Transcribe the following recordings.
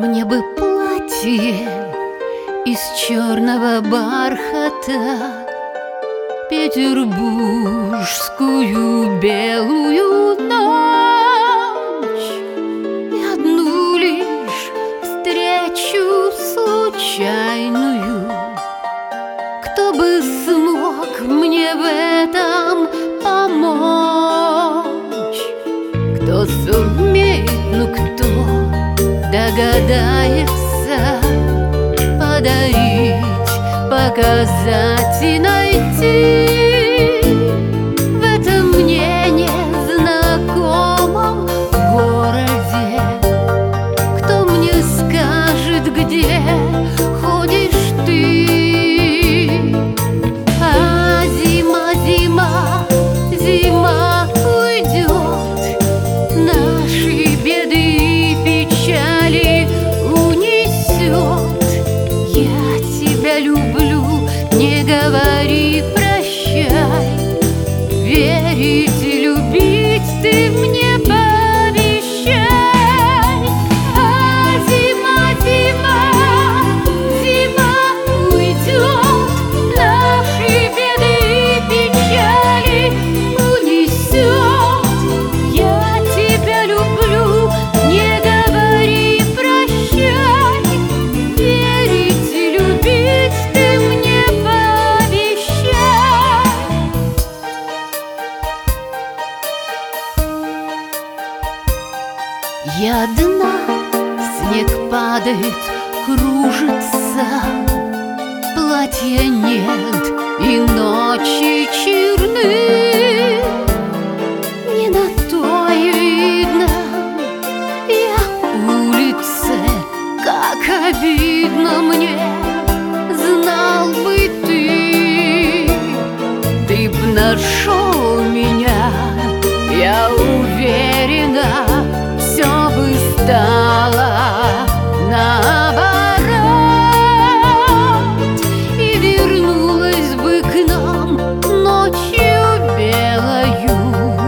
Мне бы платье из черного бархата, петербургскую белую ночь и одну лишь встречу случайную. Кто бы смог мне в этом помочь? Кто сумеет, ну кто догадается подарить, показать и найти в этом мне незнакомом городе? Кто мне скажет, где ходишь ты? А зима, зима, зима уйдет, наши беды и печали унесет. Я тебя люблю, не говори прощай, верить и любить ты мне пообещай. А зима, зима, зима уйдет, наши беды и печали унесет. Я тебя люблю, не говори прощай, верить и любить ты мне пообещай. Я одна, снег падает, кружится, платья нет и ночи черны. Не на той видно я улице, как обидно мне, знал бы ты. Ты б нашел меня, я уверена, все бы стало наоборот, и вернулась бы к нам ночью белою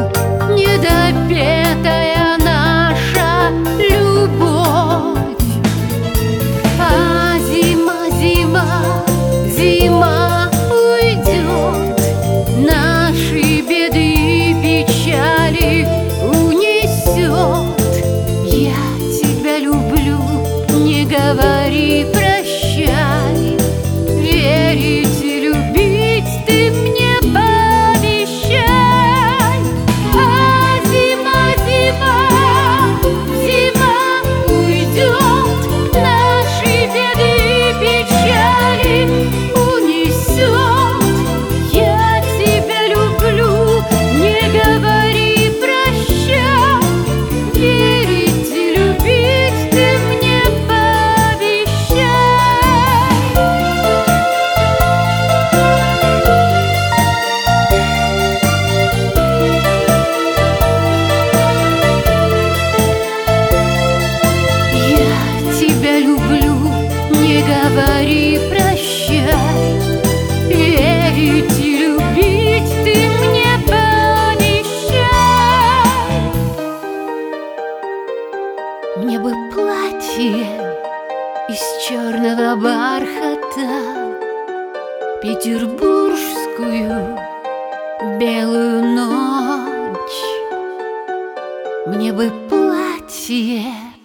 недопетая наша любовь. А зима, зима, зима уйдет, наши беды и печали унесет. Я тебя люблю, не говори прощай, верить и любить ты мне пообещай. А зима, зима, зима уйдет, наши беды и печали унесет. Я тебя люблю, не говори прощай, верить и любить ты мне пообещай. Я тебя люблю, не говори прощай, верить и любить ты мне пообещай. Мне бы платье из черного бархата, петербургскую белую ночь. Мне бы платье